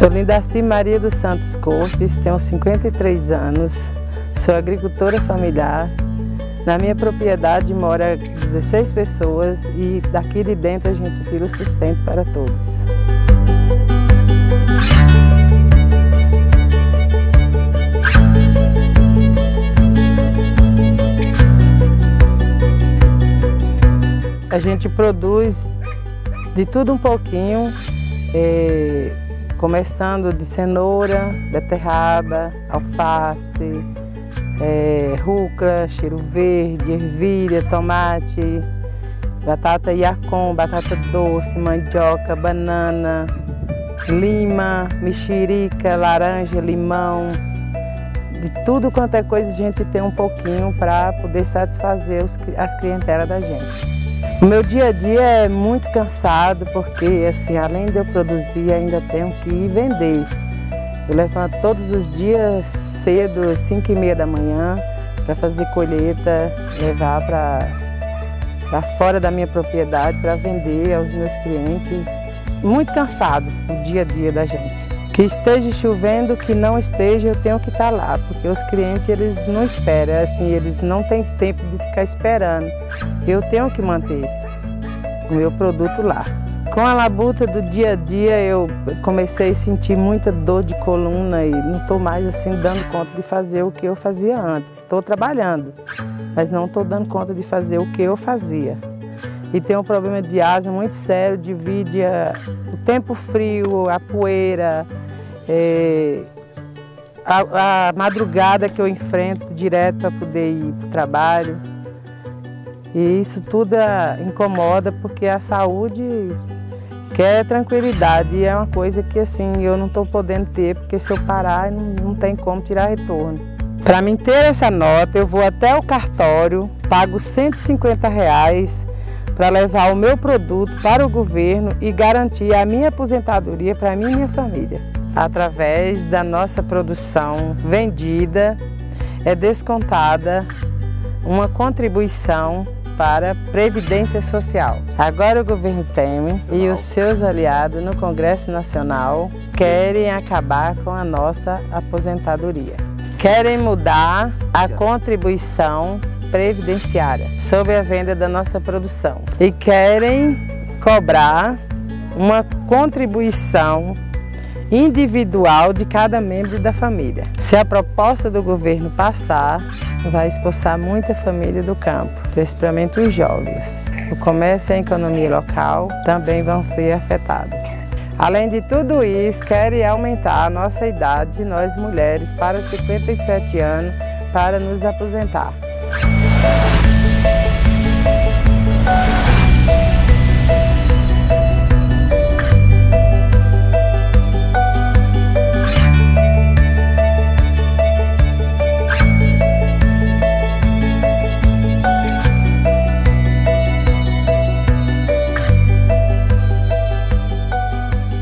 Sou Lindaci Maria dos Santos Cortes, tenho 53 anos, sou agricultora familiar. Na minha propriedade mora 16 pessoas e daqui de dentro a gente tira o sustento para todos. A gente produz de tudo um pouquinho, começando de cenoura, beterraba, alface, rúcula, cheiro verde, ervilha, tomate, batata iacom, batata doce, mandioca, banana, lima, mexerica, laranja, limão. De tudo quanto é coisa a gente tem um pouquinho para poder satisfazer as clientelas da gente. O meu dia a dia é muito cansado porque, assim, além de eu produzir, ainda tenho que ir vender. Eu levanto todos os dias cedo, 5h30 da manhã, para fazer colheita, levar para fora da minha propriedade para vender aos meus clientes. Muito cansado o dia a dia da gente. Que esteja chovendo, que não esteja, eu tenho que estar lá, porque os clientes eles não esperam, assim, eles não têm tempo de ficar esperando. Eu tenho que manter o meu produto lá. Com a labuta do dia a dia, eu comecei a sentir muita dor de coluna e não estou mais assim dando conta de fazer o que eu fazia antes. Estou trabalhando, mas não estou dando conta de fazer o que eu fazia. E tenho um problema de asma muito sério, divide o tempo frio, a poeira, a madrugada que eu enfrento direto para poder ir para o trabalho. E isso tudo incomoda porque a saúde quer tranquilidade e é uma coisa que assim eu não estou podendo ter, porque se eu parar não tem como tirar retorno. Para mim ter essa nota eu vou até o cartório, pago R$150 para levar o meu produto para o governo e garantir a minha aposentadoria para mim e minha família. Através da nossa produção vendida, é descontada uma contribuição para a Previdência Social. Agora o governo Temer e os seus aliados no Congresso Nacional querem acabar com a nossa aposentadoria. Querem mudar a contribuição previdenciária sobre a venda da nossa produção e querem cobrar uma contribuição individual de cada membro da família. Se a proposta do governo passar, vai expulsar muita família do campo, principalmente os jovens. O comércio e a economia local também vão ser afetados. Além de tudo isso, querem aumentar a nossa idade, nós mulheres, para 57 anos, para nos aposentar.